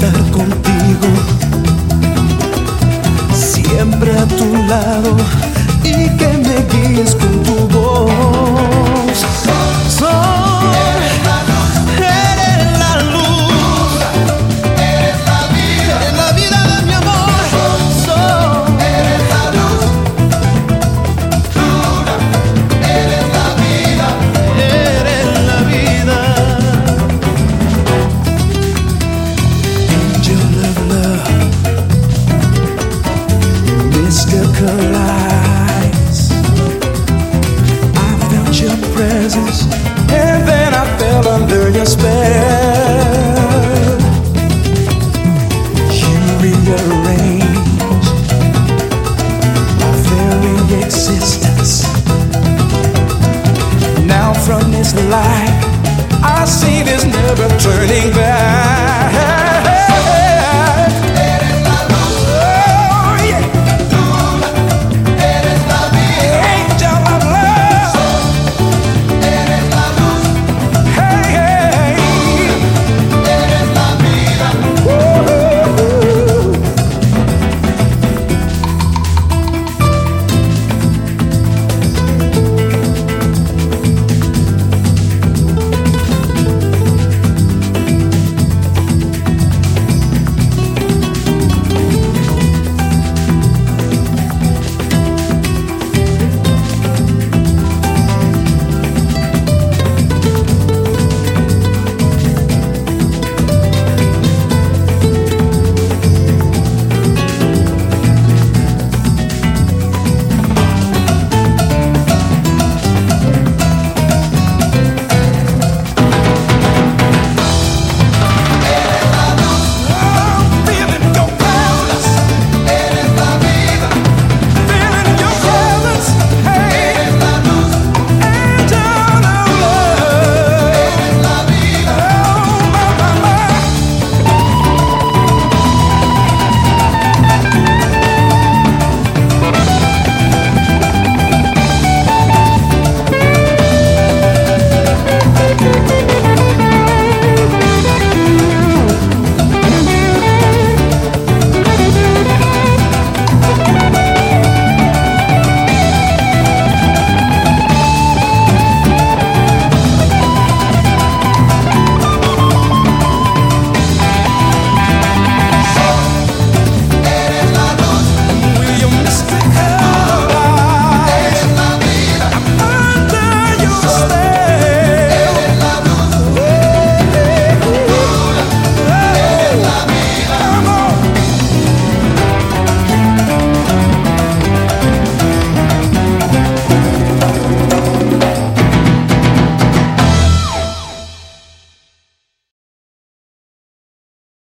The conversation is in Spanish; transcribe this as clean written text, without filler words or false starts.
estar contigo, siempre a tu lado, y que me guíes con tu voz. Sol, eres la luz, eres la luz, eres la vida de mi amor. Sol, eres la luz, luna, eres la vida, eres la vida. Angel of love, mystical eyes, I felt your presence, and then I fell under your spell. You rearranged my very existence. Now from this life I see there's never turning back.